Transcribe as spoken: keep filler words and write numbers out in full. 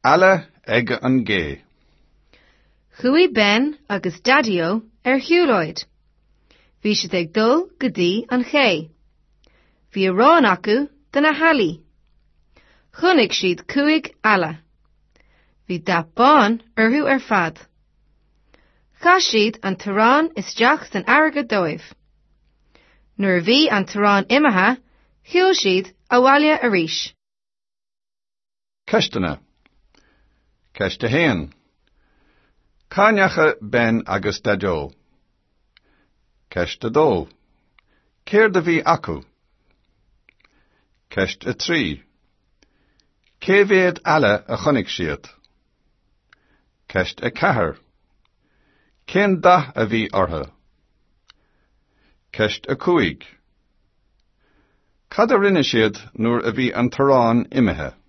Alla ag an gé. Chui ben agus dadio ar hiúlóid. Bhí siad ag dul go dtí an ché. Bhí a rán acu den a halaí. Chunnig siad cuaig alla. Bhí dapán orthú ar fad. Cha siad an tarrán isteach den airge dóibh. Nuair bhí an tarrán imethe, shiúil siad a bhaile arís. Ceistena. Ceiste héan. Cáneacha ben agus dadio. Ceiste dó. Céir de bhí acu. Ceiste trí. Cé bhéad alla a chonig siad. Ceiste cethair. Cén dath a bhí ortha. Ceiste cúig. Cad a rinne siad nuair a bhí an tarrán imethe.